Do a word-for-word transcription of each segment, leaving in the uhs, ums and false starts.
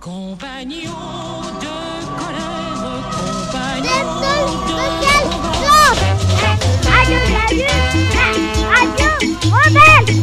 Compagnon de colère, compagnon de Radio Canu, Radio Rebelle.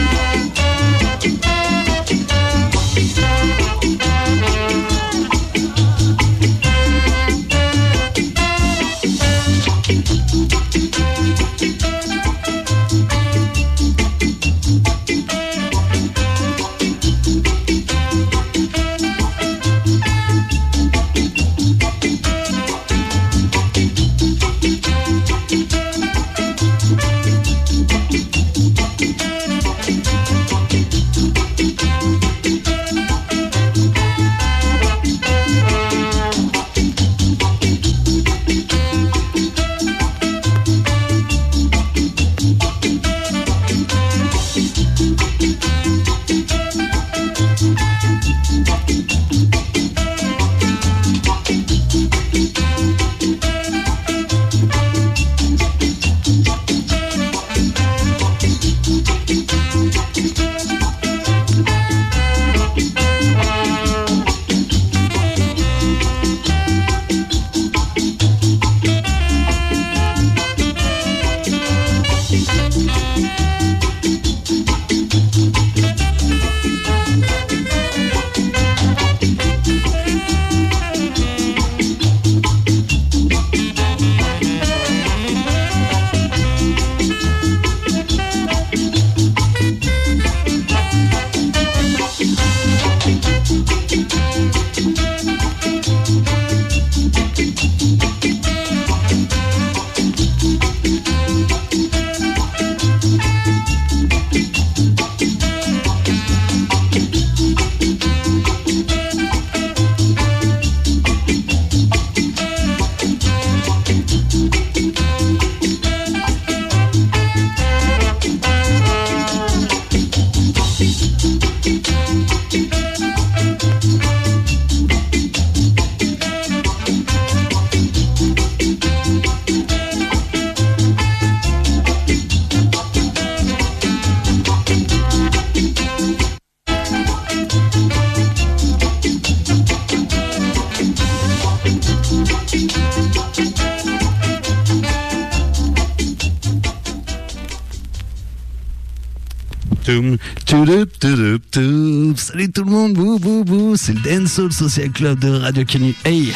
Salut tout le monde, bou bou bou, c'est le Dancehall Social Club de Radio Canu. Hey,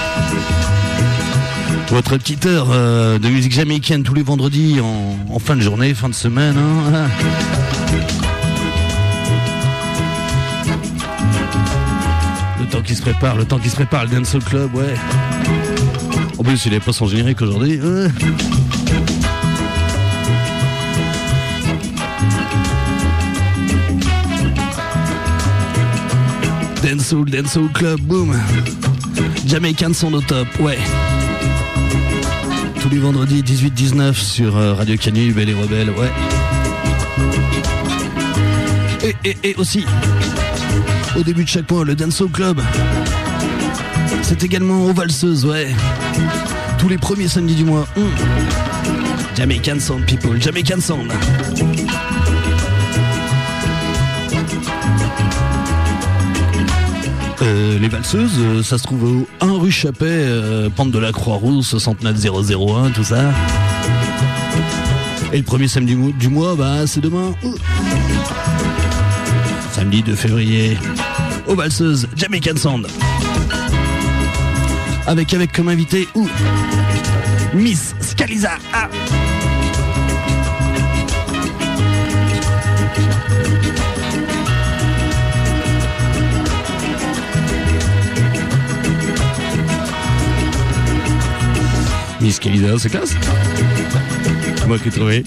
votre petite heure euh, de musique jamaïcaine tous les vendredis en, en fin de journée, fin de semaine. Hein. Le temps qui se prépare, le temps qui se prépare, le Dancehall Club, ouais. En plus, il n'est pas son générique aujourd'hui. Ouais. Dancehall, Dancehall Club, boum. Jamaïcains sont au top, ouais. Tous les vendredis dix-huit dix-neuf sur euh, Radio Canu, Belle et Rebelle, ouais. Et, et, et aussi, au début de chaque mois, le Dancehall Club. C'est également aux valseuses, ouais. Tous les premiers samedis du mois. Hum. Jamaican Sound People, Jamaican Sound. Euh, les valseuses, euh, ça se trouve au un rue Chappet, euh, pente de la Croix-Rousse, soixante-neuf zéro zéro un, tout ça. Et le premier samedi du mois, bah c'est demain. Ouh. Samedi deux février, aux valseuses, Jamaican Sound. Avec, avec comme invité, ouh, Miss Scaliza. Ah. Miss Scaliza, c'est classe. C'est moi qui ai trouvé.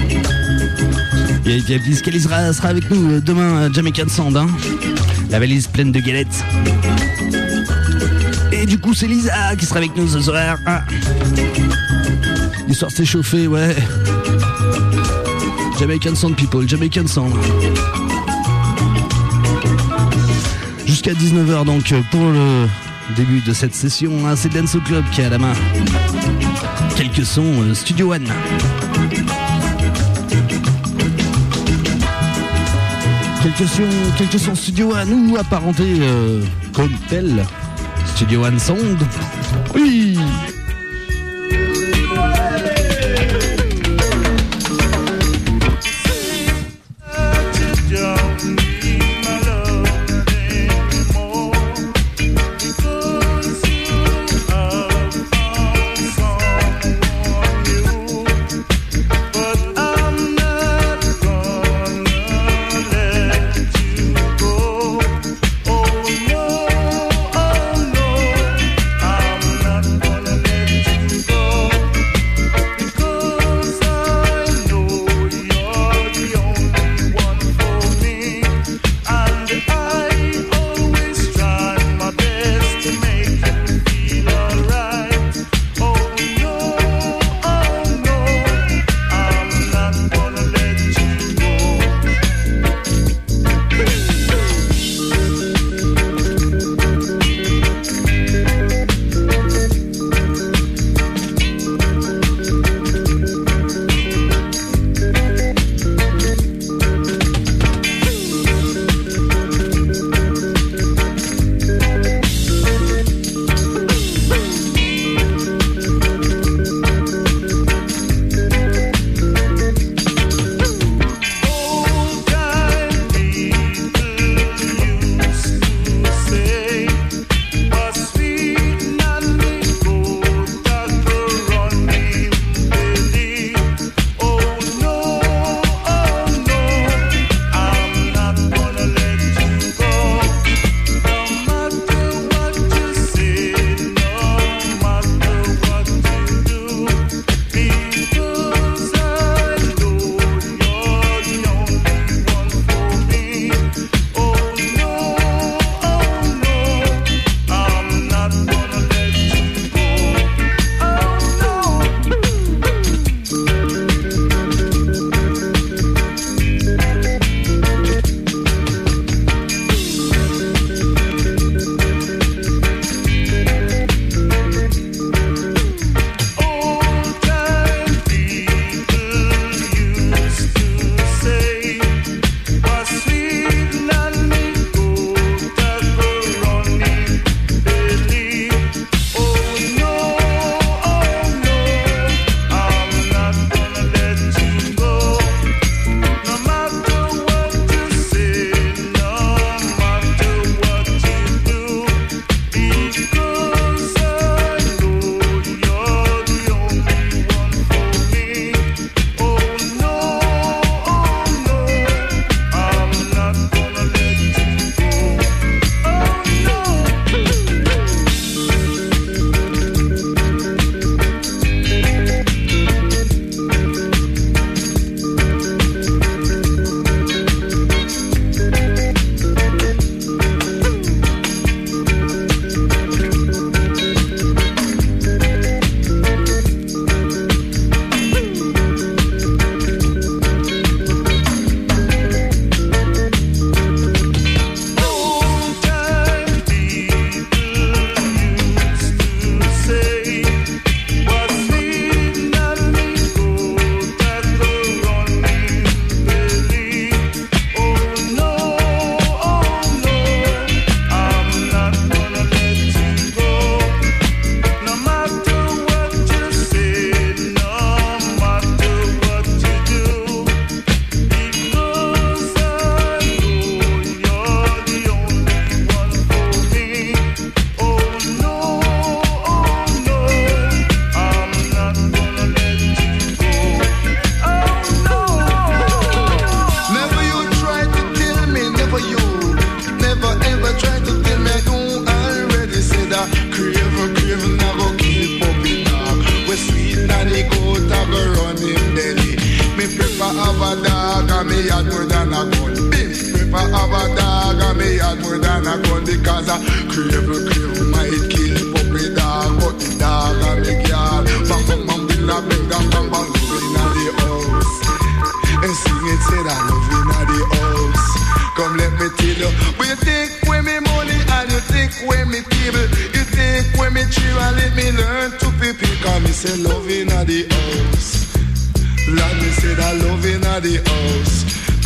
Et puis Miss Scaliza sera avec nous demain à Jamaican Sound, hein. La valise pleine de galettes. Et du coup, c'est Lisa qui sera avec nous ce soir. Ah. L'histoire s'est chauffée, ouais. Jamaican Sound People, Jamaican Sound. Jusqu'à dix-neuf heures donc pour le début de cette session, hein. C'est Dancehall Club qui est à la main. Quelques sons euh, Studio One. quelques sons, quelques sons Studio One ou apparentés euh, comme tel. Studio One Sound. Oui.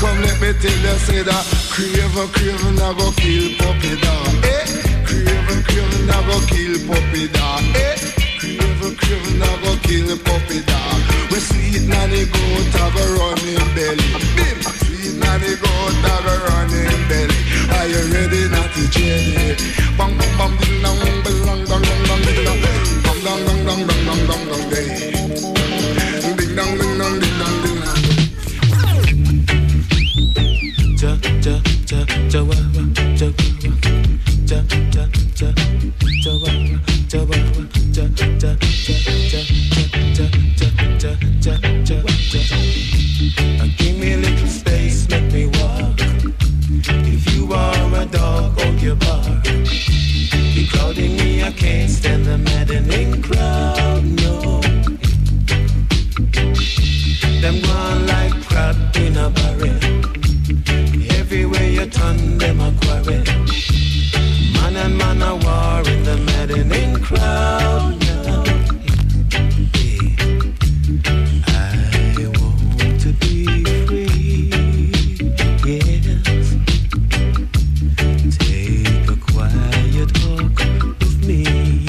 Come let me tell you, say that Craven, Craven, I go kill puppy dog. Eh? Craven, Craven, I go kill puppy dog. Eh? Craven, Craven, I go kill puppy dog. We sweet nanny goat, I go run in belly. Bim! Sweet nanny goat, I go run in belly. Are you ready, Natty Jenny? Bang, bang, bang, ding, dong, ding, dong, dong, dong, dong, ding, dong. Dong, dong, dong, dong, dong, dong, dong, dong, day. Ding, dong, ding, dong, ding, dong, ding, dong. Ja, ja, ja, ja, wa, wa, ja, wa, wa. Ja, ja, ja, ja, wa, wa, ja, wa, wa. Ja, ja, ja, ja, ja, ja, ja, ja, ja, ja. Give me a little space, make me walk. If you are a dog, hold your bark. Be crowding me, I can't stand the maddening crowd, no. Them gone like crab in a barrel. Everywhere you turn, them a quarrel. Man and man a war in the maddening crowd now. I want to be free, yes. Take a quiet walk with me,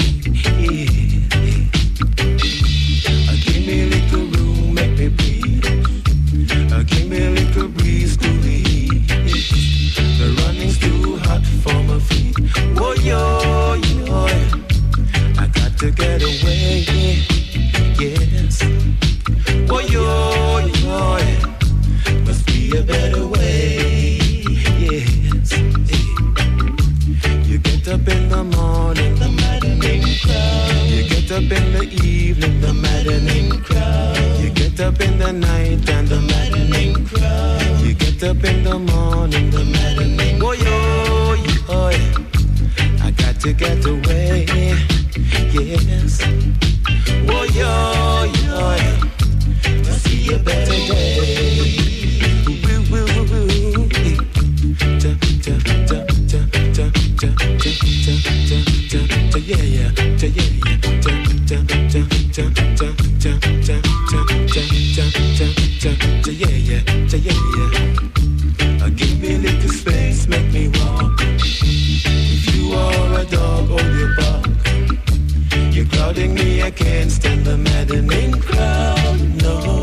yeah. Give me a little room, make me breathe. Give me a little breeze to leave. The running's too hot for my feet. Oh, yo, yo, I got to get away, yes. Oh, yo, yo, must be a better way, yes. You get up in the morning, the maddening crowd. You get up in the evening, the maddening crowd. You get up in the night and the maddening crowd. You get up in the morning, the maddening. Oh, yo, yo, I got to get away, yes. Oh, yo, yo, to see a better day. Woo, woo, woo, woo. Ja, ja, ja, ja, ja, ja, ja, ja, ja, ja, yeah, yeah, ja, yeah, yeah, ja, ja, ja, ja, ja, ja, ja, ja, ja, ja, ja, yeah, yeah, ja, yeah, yeah. Give me a little space, make me walk. If you are a dog, hold your bark. You're crowding me, I can't stand the maddening crowd, no.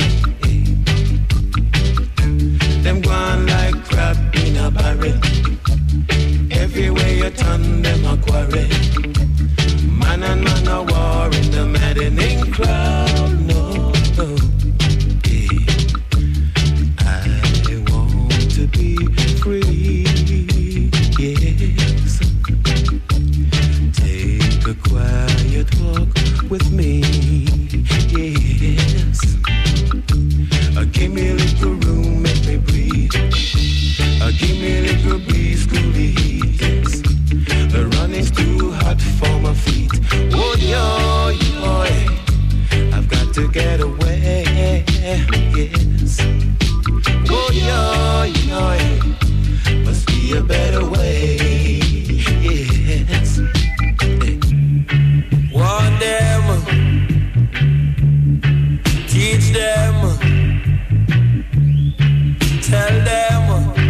Them gone like crab in a barrel. Everywhere you turn, them a quarrel. Man and man a war in the maddening crowd, no, no. I want to be free, yes. Take a quiet walk with me, yes. Give me a little room, make me breathe. Give me a little breeze, cool the heat, yes. The running's too hot for my feet. Oh, yo, yo, I've got to get away, yes. Oh, yo, yo, must be a better way, yes. Warn them, teach them, tell them.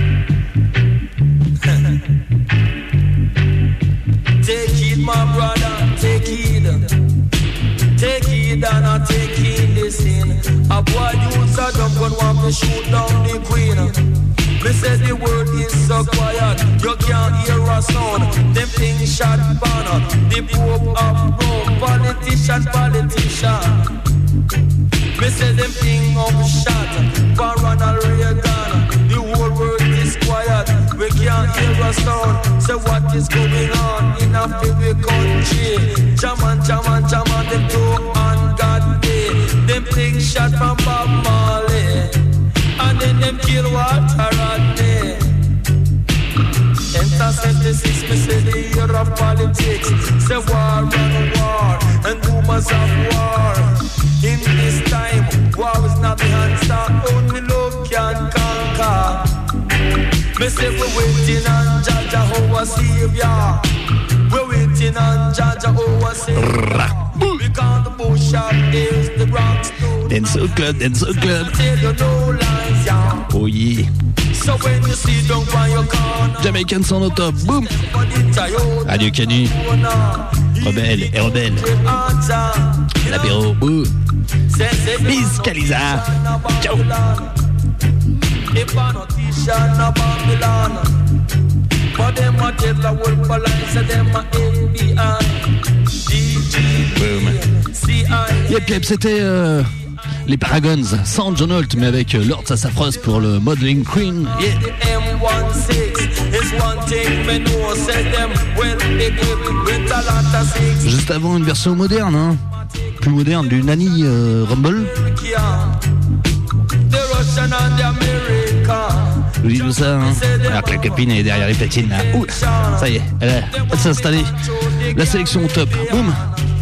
Take it, my brother, take it. Take it and I take in the sin. A boy youths a dumb gun want to shoot down the queen. Me say the world is so quiet, you can't hear a sound. Them things shot banner, the Pope of Rome. Politician, politician. Me say them thing up shot, for Ronald Reagan. The whole world is quiet, we can't hear a sound. Say what is going on in a favorite country? Jaman, Jaman, Jaman, them two on God day. Them things shot from Bob Marley, and then them kill Walter Rodney. Enter seventy-six, me say the year of politics. Say war and war, and rumors of war. In this time, war is not the answer, only love can conquer. Me say we're waiting on Jah Jah, our Savior. We're waiting waiting on Jaja Oasis. Because the bush up is the ground stone. Denso Club, Denso Club. Tell you no lies, yeah. Oh yeah. So when you see down by your corner, Jamaican sont au top. Boum. Radio Canu. Rebelle et rebelle. L'apéro. Boum. Miss Caliza. Ciao. Boum. Yep, yep, c'était euh, les Paragons, sans John Holt, mais avec euh, Lord Sassafras pour le Modeling Queen. Yeah. Juste avant, une version moderne, hein, plus moderne, du Nanny euh, Rumble. Je vous dis tout ça, hein. Alors que la copine est derrière les platines là. Ouh, ça y est, elle, a, elle s'est installée. La sélection au top. Boum.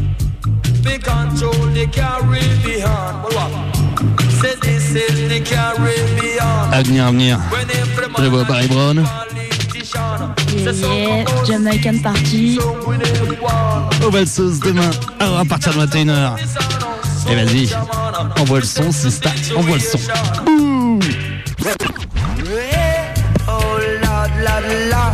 À venir, à venir. Je vois Barry Brown. Yeah, yeah, Jamaican Party. Au valseuse demain, alors à partir de vingt et une heures. Et vas-y, envoie le son, c'est ça, envoie le son. Ouh. Oh Lord, Lord, Lord.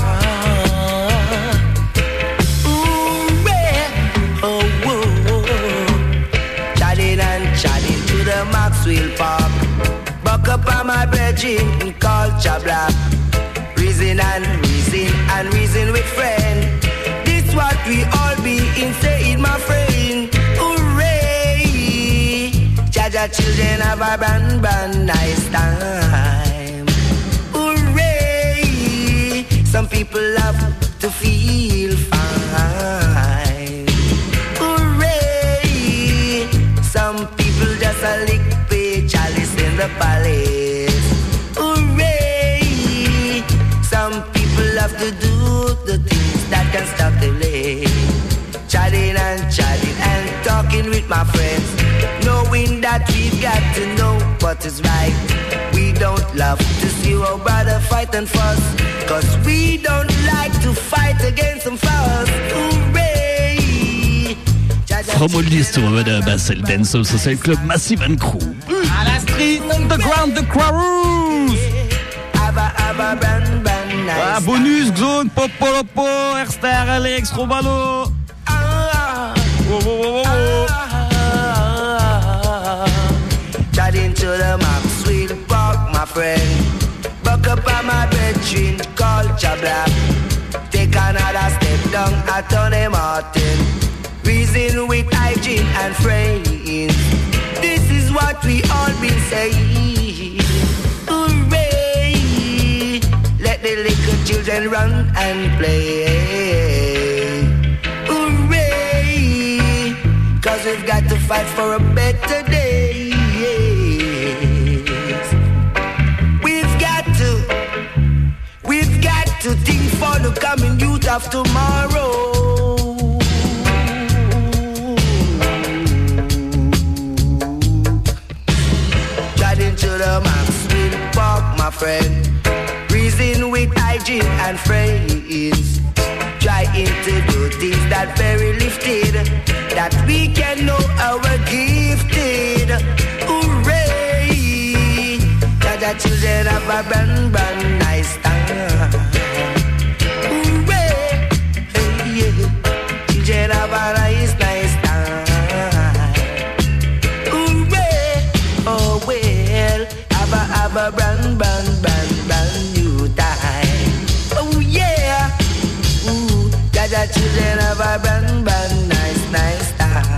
Ooh, yeah. Oh, whoa. Chatting and chatting to the Maxwell Park. Buck up on my brethren in culture black. Reason and reason and reason with friend. This what we all be in saying, my friend. Hooray! Jaja children have a brand, brand nice time. Hooray! Some people love to feel fine. Hooray! Some people just a lick pay chalice in the palace. Hooray! Some people love to do the things that can stop the late. Chatting and chatting and talking with my friends, knowing that we've got to know what is right. We don't love to see our brother fight and fuss, cause we don't like to fight against some fuss. Hooray! From Oldies to Overdub, c'est le Denso Social Club Massive and Crew. À la street underground de Croix-Rouge. Ah, bonus, Zone, Popolopo, Air-Star, Alex, Robalo. Whoa, whoa, whoa, whoa. Chatting to the Maxwell Park, my friend. Buck up on my bedroom, culture black. Take another step down at Tony Martin. Reason with hygiene and friends. This is what we all been saying. Hooray! Let the little children run and play. Hooray! Cause we've got to fight for a better day. We've got to, we've got to think for the coming youth of tomorrow. Chatting to the Maxwell Park, my friend. Reason with hygiene and friends. Trying to do things that very lifted, that we can know our gifted. Hooray! That the children have a brand, brand nice time. Hooray! Hey, yeah. Children have a nice, nice time. Hooray! Oh well, have a, have a brand, brand, brand, brand new time. Oh yeah! Ooh, that the children have a brand, brand nice, nice time.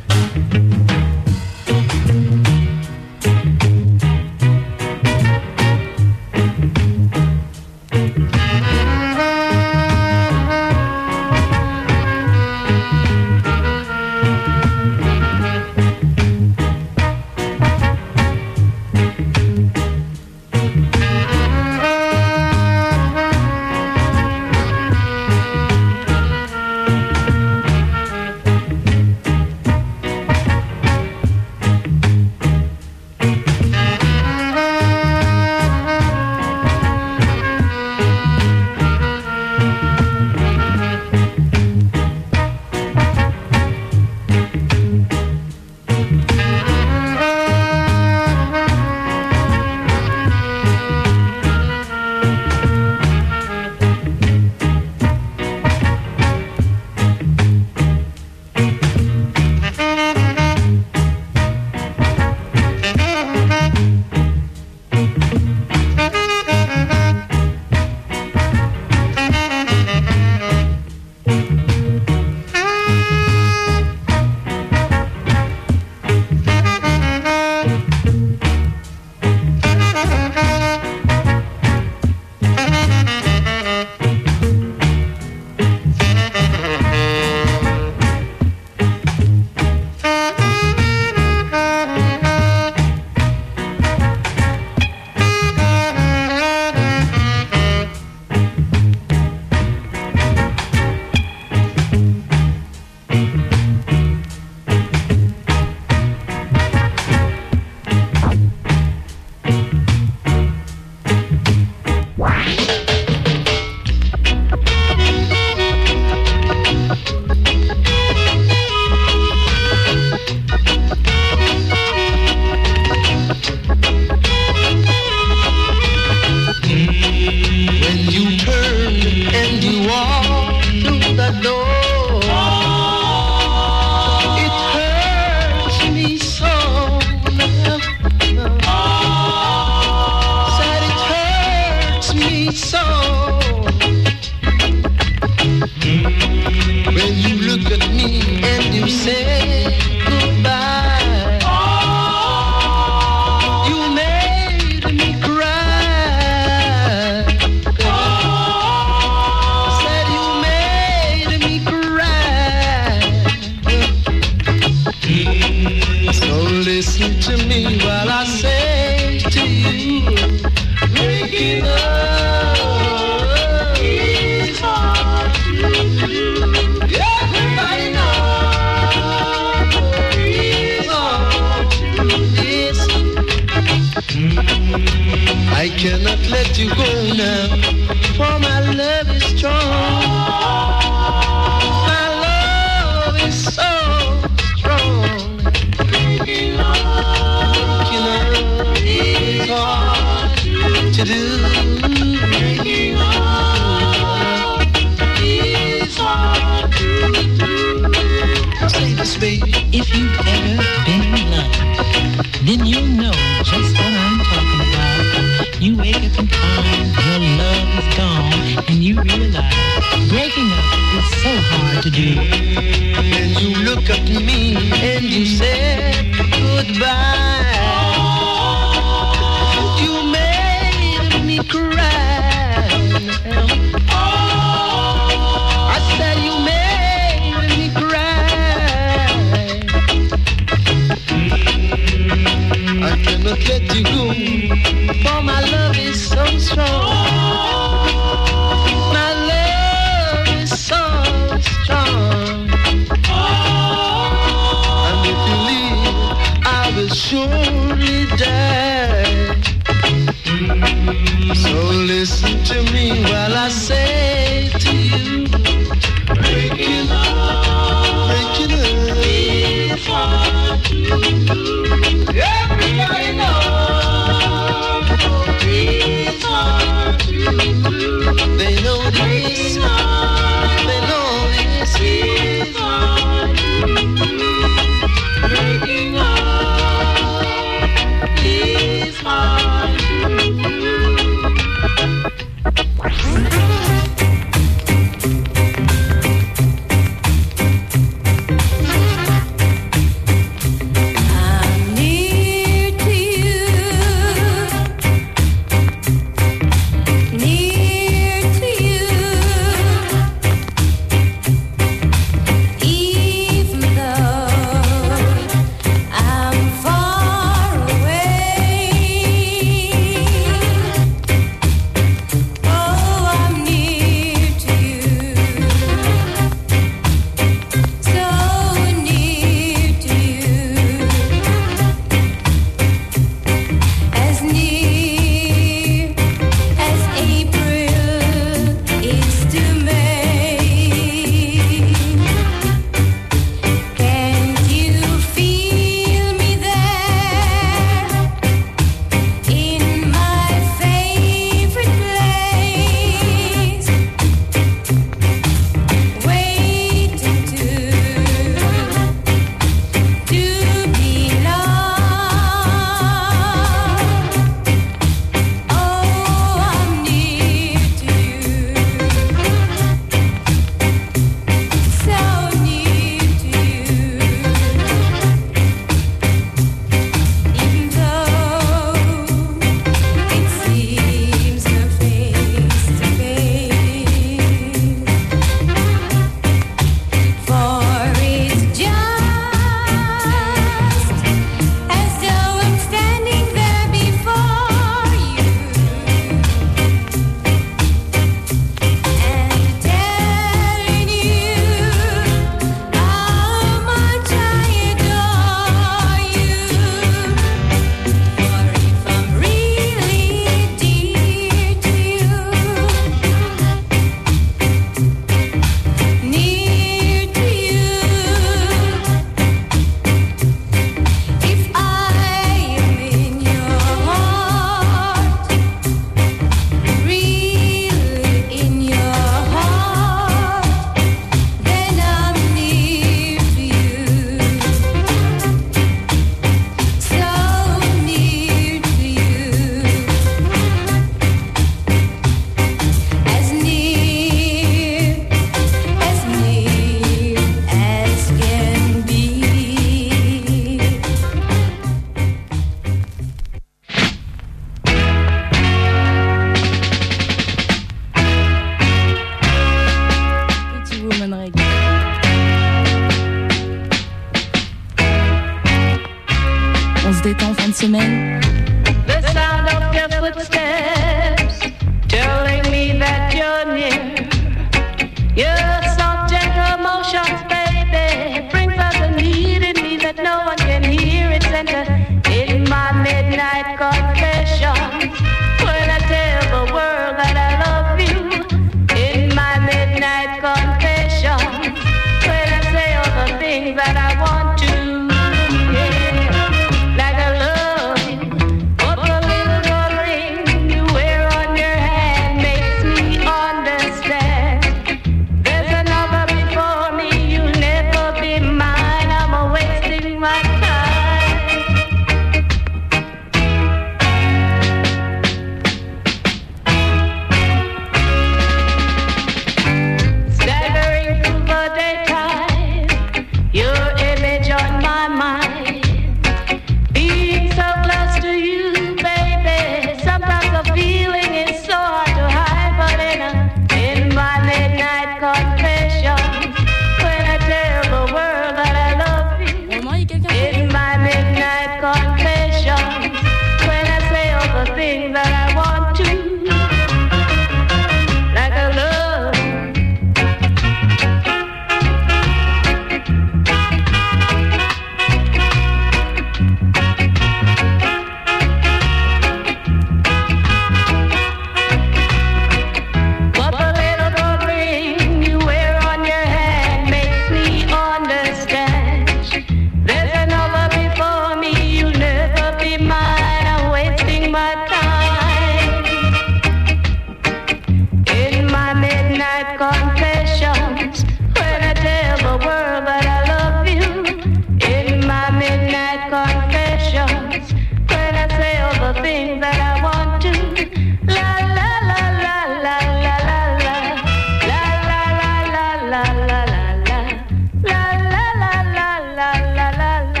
midnight confessions, when I tell the world that I love you. In my midnight confessions, when I say all the things that I want to. La la la la la la la la. La la la la la la la. La la la la la la la la.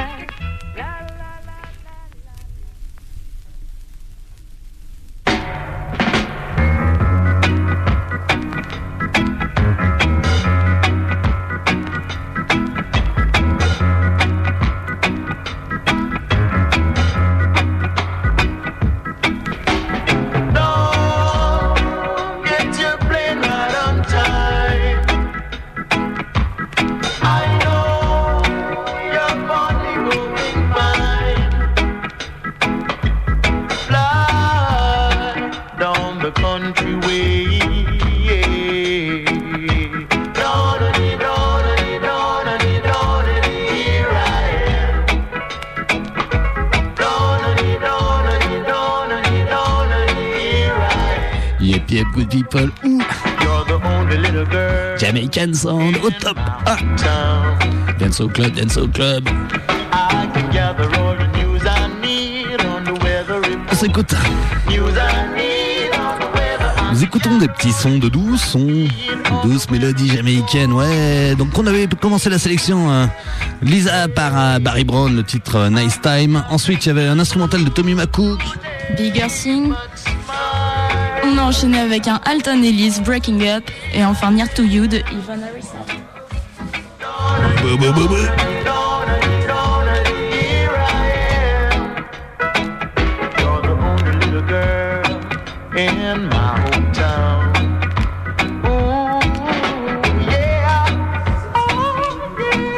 Yep, good people. Ouh. Jamaican sound au top. Ah. Dancehall Club, Dancehall Club. On s'écoute. Nous écoutons des petits sons de douce sons, douce mélodie jamaïcaine, ouais. Donc on avait commencé la sélection euh, Lisa par euh, Barry Brown, le titre euh, Nice Time. Ensuite il y avait un instrumental de Tommy McCook. Bigger Thing. On a enchaîné avec un Alton Ellis, Breaking Up, et enfin Near to You de Ivan Harrison. Bah, bah, bah, bah. In my hometown. Ooh, yeah. Oh,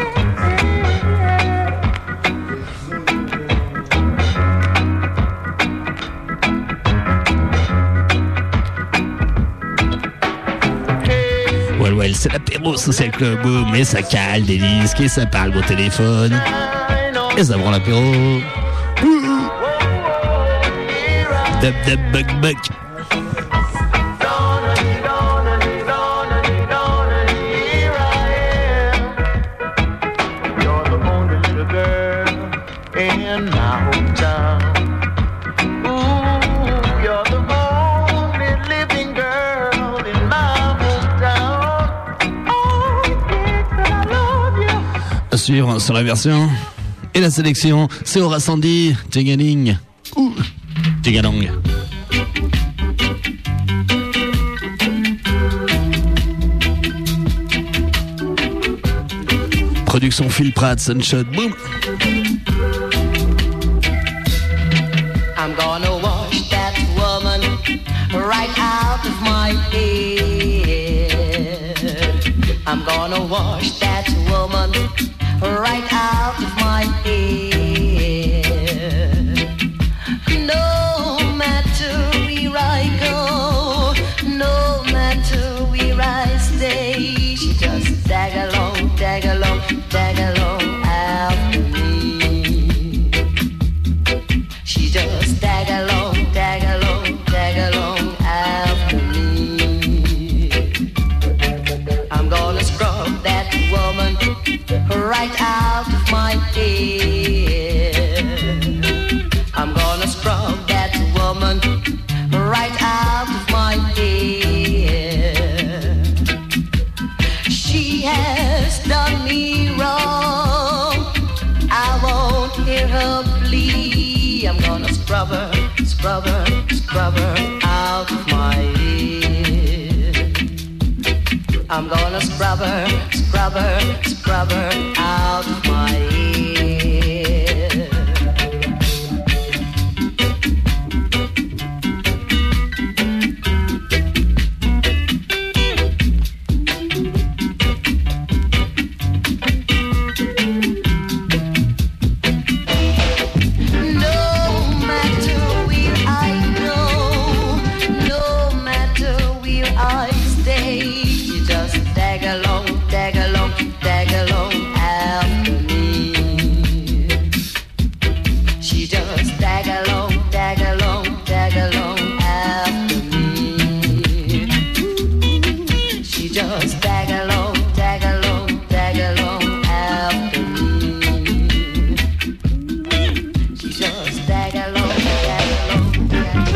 yeah. Well, well, c'est l'apéro social club, mais ça cale des disques et ça parle au téléphone. Et ça prend l'apéro. Dab dab buck buck. In my hometown. Ooh, you're the only living girl in my hometown. Oh, yes, I love you. À suivre sur la version et la sélection, c'est Aura Sandy, Tigaling. Ouh, Tigalong. Production Phil Pratt, Sunshot, boom. I'm gonna wash that woman right out of my head. I'm gonna wash that woman right out of my head. No matter where I go, no matter where I stay, she just tag along, tag along, tag along after me. She just tag along, tag along, tag along after me. I'm gonna scrub that woman right out of my head. I'm gonna scrub that woman right out of my head. She has done me wrong, I won't hear her plea. I'm gonna scrub her, scrub her, scrub her out of my head. I'm gonna scrub her, scrub her, scrub her out of my head. She just tag along, tag along, tag along after me. She just tag along, tag along, tag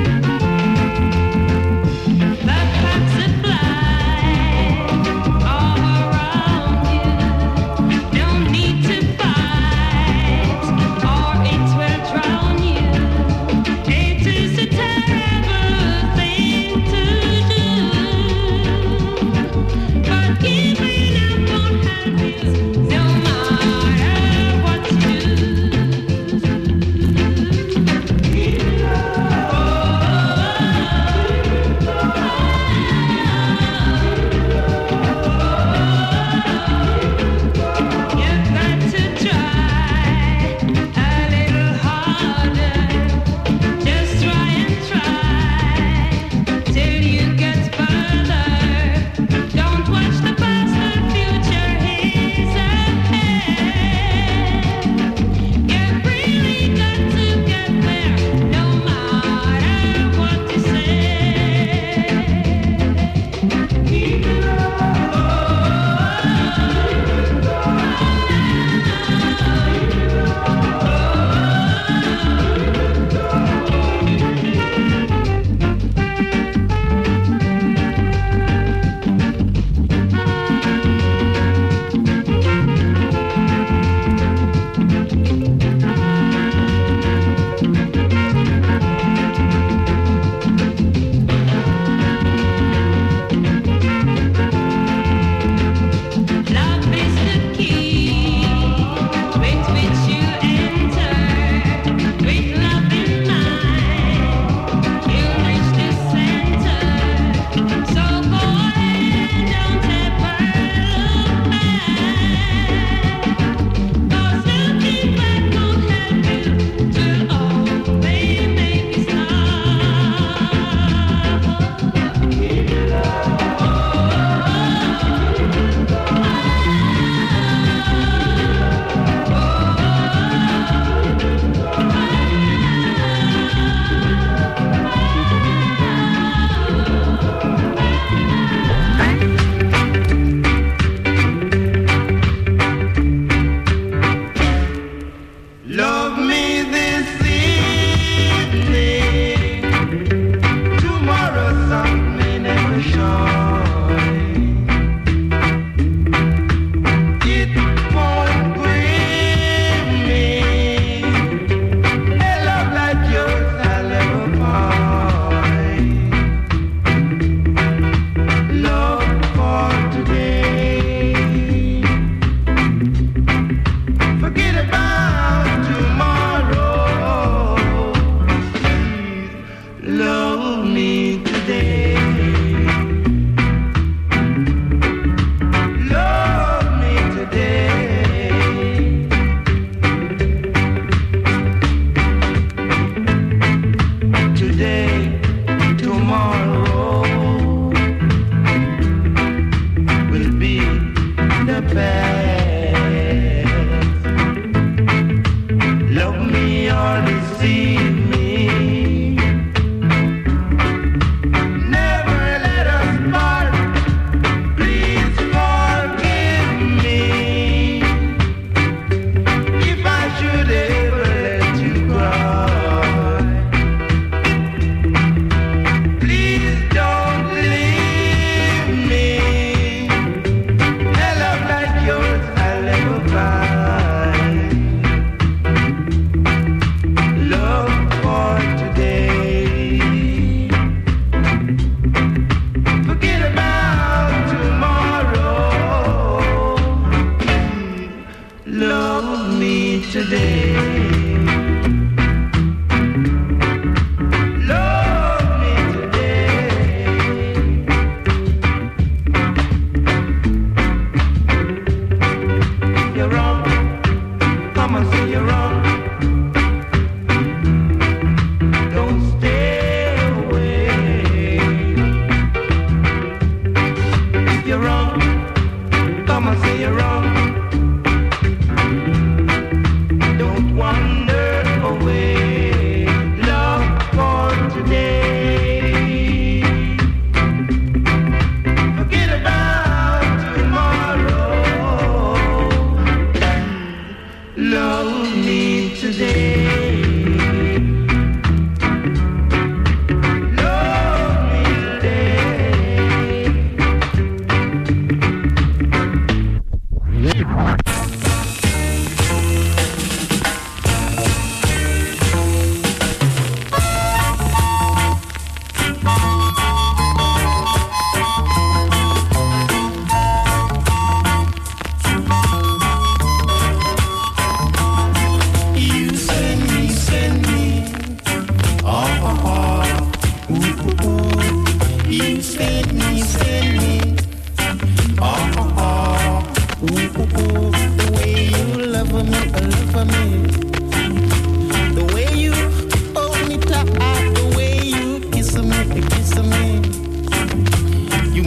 Birds that fly, all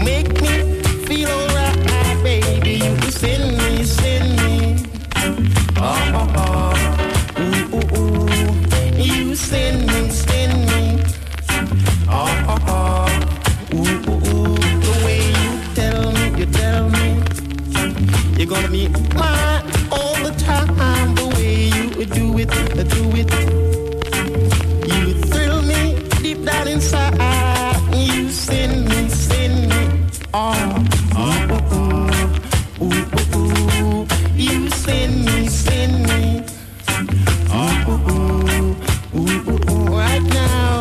make me feel alright, baby. You send me, send me. Oh, oh, oh. Ooh, ooh, ooh. You send me, send me. Oh, oh, oh. Ooh, ooh, ooh. The way you tell me, you tell me. You're gonna be mine all the time. The way you do it, do it. You thrill me deep down inside. You send me, send me. Oh, oh, oh, oh. Ooh, ooh, ooh. You send me, send me. Oh, ooh, ooh. Ooh, ooh, ooh. Right now.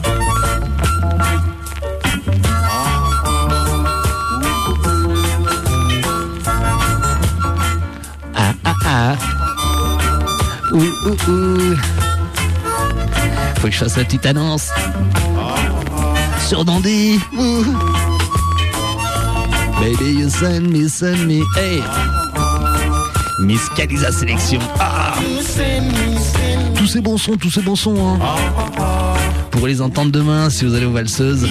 Ah ah ah. Ouh ouh ouh. Faut que je fasse la petite annonce. Sur Dandy. Ouh. Baby, you send me, send me. Hey. Miss Kalisa Sélection. Ah. Tous ces bons sons, tous ces bons sons. Hein. Vous pourrez les entendre demain si vous allez aux valseuses.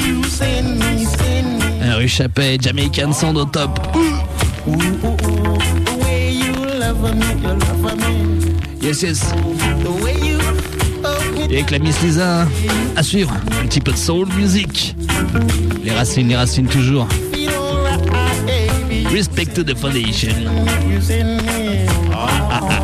Un rue Chappet, Jamaican Sound au top. Ouh. Yes, yes. Et avec la Miss Lisa, à suivre, un petit peu de soul music. Les racines, les racines toujours. Respect to the foundation. Ah, ah, ah.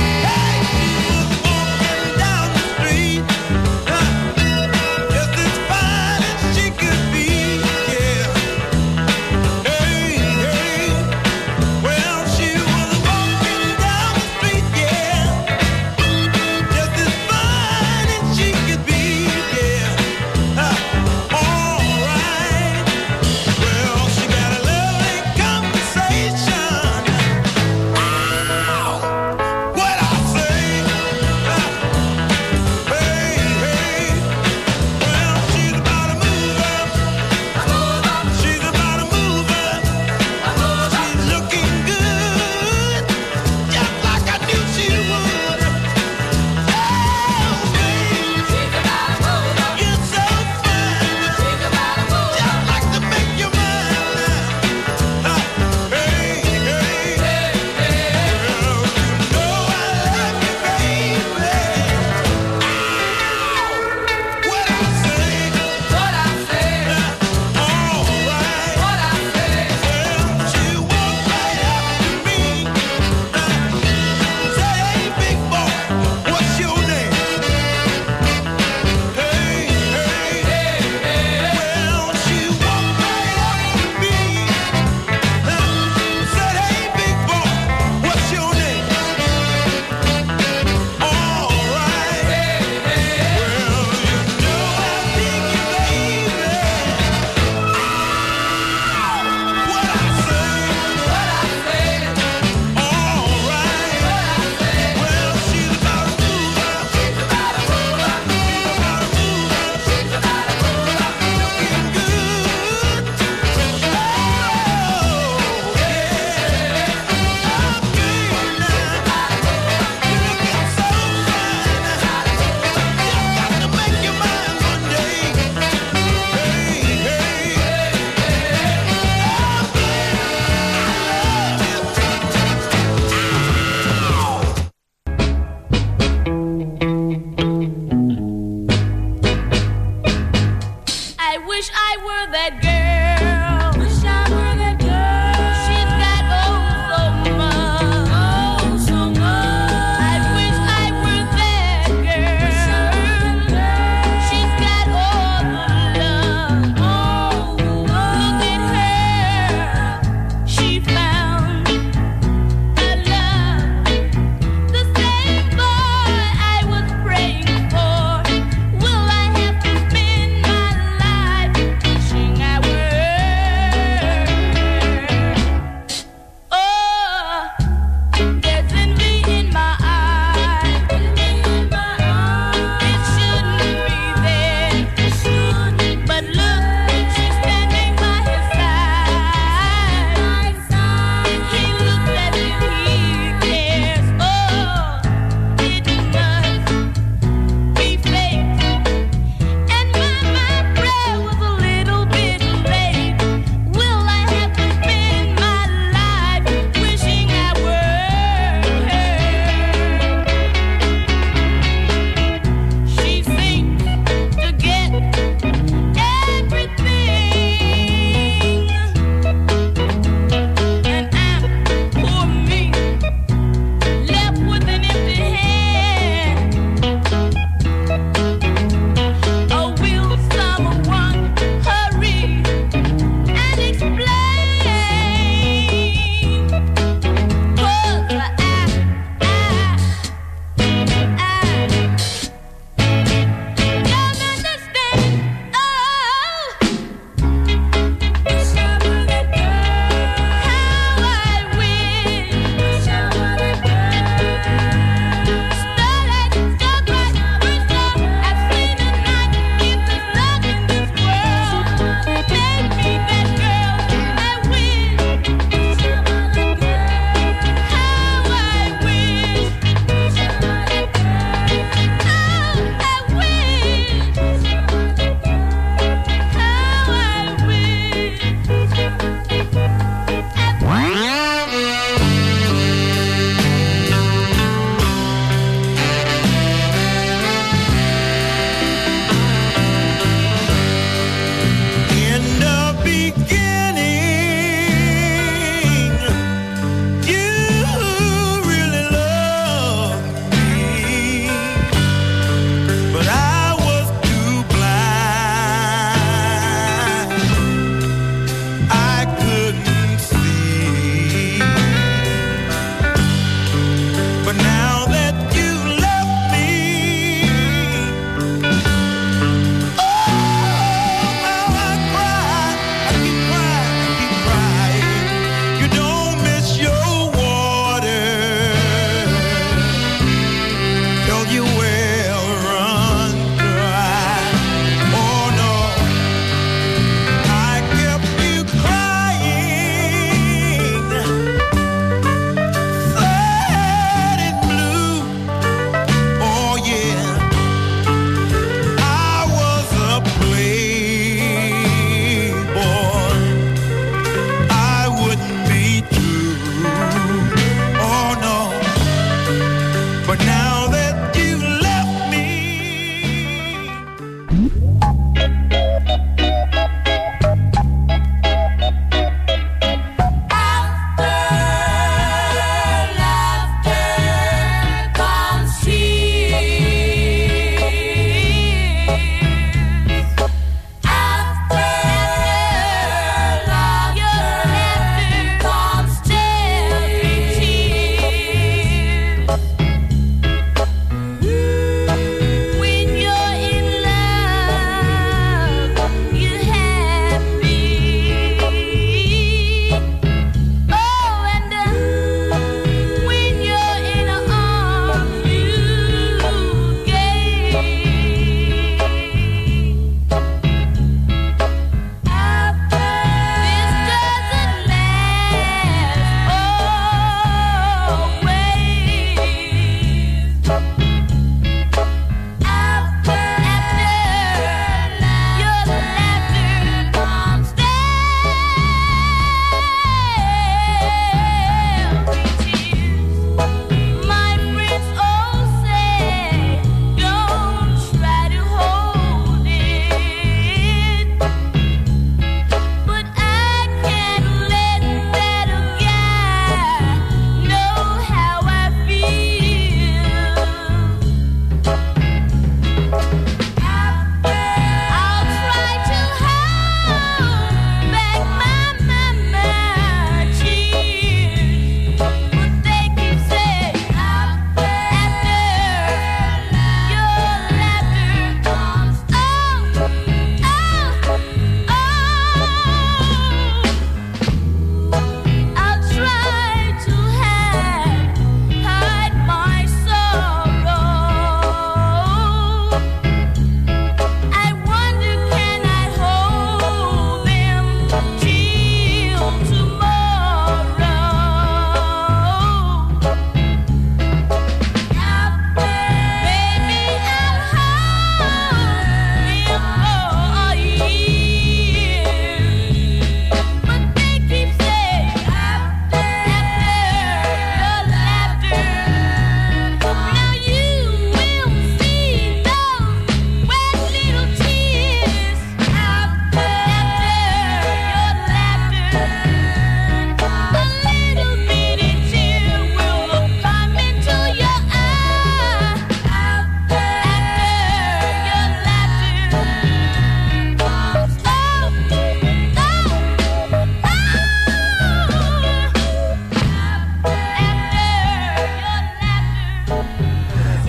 Down the street, uh, just this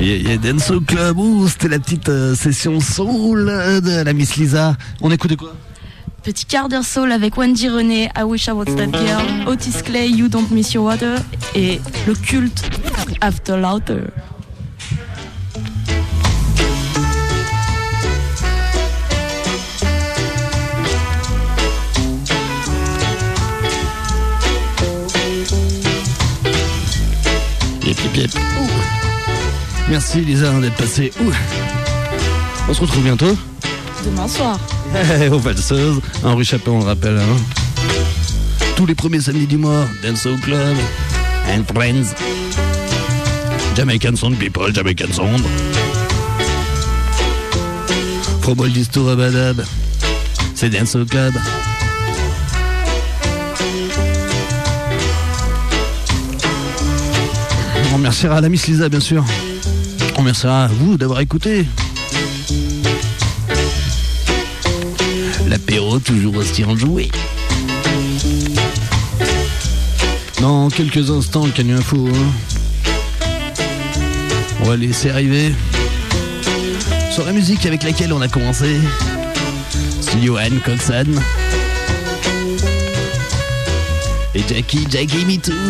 Yeah, yeah, Dancehall Club, ouh, c'était la petite euh, session soul de la Miss Lisa. On écoutait quoi? Petit quart d'heure soul avec Wendy René, I Wish I Was That Girl, Otis Clay, You Don't Miss Your Water et le culte After Laughter. Yep, yep, yep. Ouh. Merci Lisa d'être passée. Ouh. On se retrouve bientôt. Demain soir. Aux valseuses, en rue Chapin, on le rappelle. Hein. Tous les premiers samedis du mois, Dancehall Club and Friends. Jamaican Sound People, Jamaican Sound. Frobol Disto Rabadab. C'est Dancehall Club. On remerciera la Miss Lisa, bien sûr. On remerciera à vous d'avoir écouté. L'apéro toujours aussi enjoué. Dans quelques instants, le Canu Info. Hein. On va laisser arriver sur la musique avec laquelle on a commencé. C'est Johan Coxon. Et Jackie, Jackie Me Too.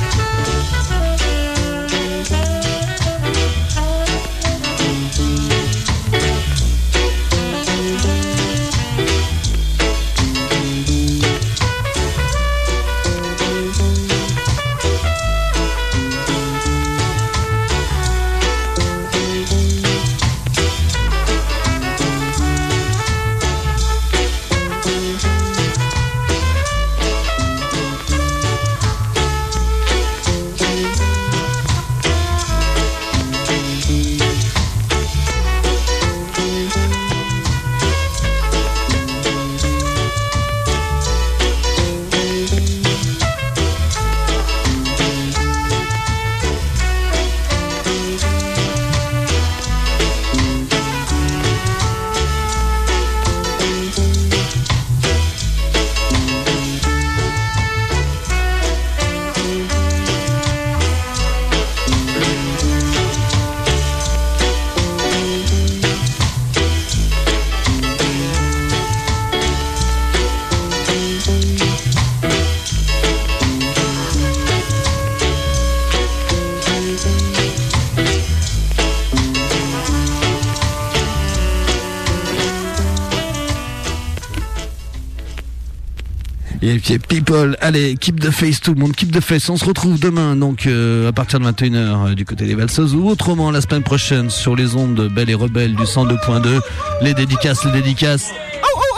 Et puis People, allez, keep the face, tout le monde, keep the face. On se retrouve demain, donc euh, à partir de vingt et une heures euh, du côté des valseuses, ou autrement la semaine prochaine sur les ondes Belle et Rebelle du cent deux point deux. Les dédicaces, les dédicaces. Oh, oh,